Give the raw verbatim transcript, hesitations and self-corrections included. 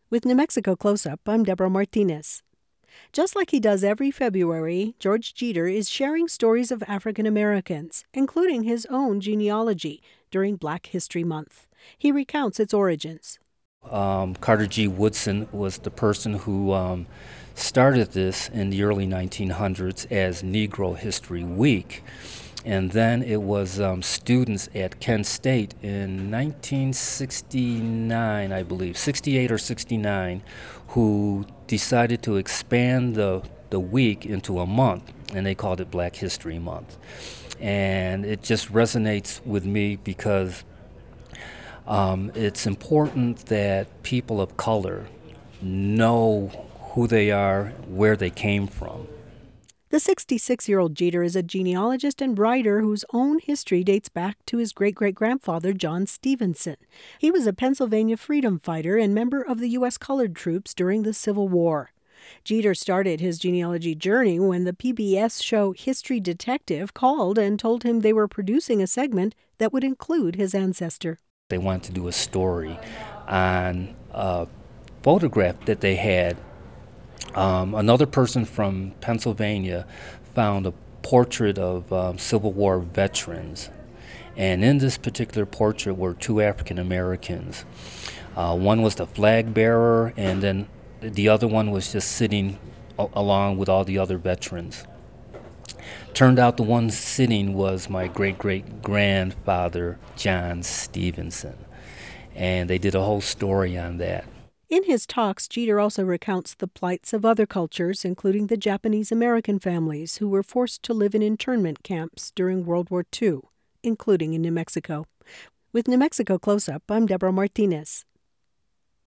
With New Mexico Close-Up, I'm Deborah Martinez. Just like he does every February, George Jeter is sharing stories of African Americans, including his own genealogy, during Black History Month. He recounts its origins. Um, Carter G. Woodson was the person who um, started this in the early nineteen hundreds as Negro History Week. And then it was um, students at Kent State in nineteen sixty-nine, I believe, sixty-eight or sixty-nine, who decided to expand the, the week into a month, and they called it Black History Month. And it just resonates with me because um, it's important that people of color know who they are, where they came from. The sixty-six-year-old Jeter is a genealogist and writer whose own history dates back to his great-great-grandfather, John Stevenson. He was a Pennsylvania freedom fighter and member of the U S colored troops during the Civil War. Jeter started his genealogy journey when the P B S show History Detective called and told him they were producing a segment that would include his ancestor. They wanted to do a story on a photograph that they had. Um, another person from Pennsylvania found a portrait of um, Civil War veterans. And in this particular portrait were two African Americans. Uh, one was the flag bearer, and then the other one was just sitting a- along with all the other veterans. Turned out the one sitting was my great-great-grandfather, John Stevenson. And they did a whole story on that. In his talks, Jeter also recounts the plights of other cultures, including the Japanese American families who were forced to live in internment camps during World War Two, including in New Mexico. With New Mexico Close-Up, I'm Deborah Martinez.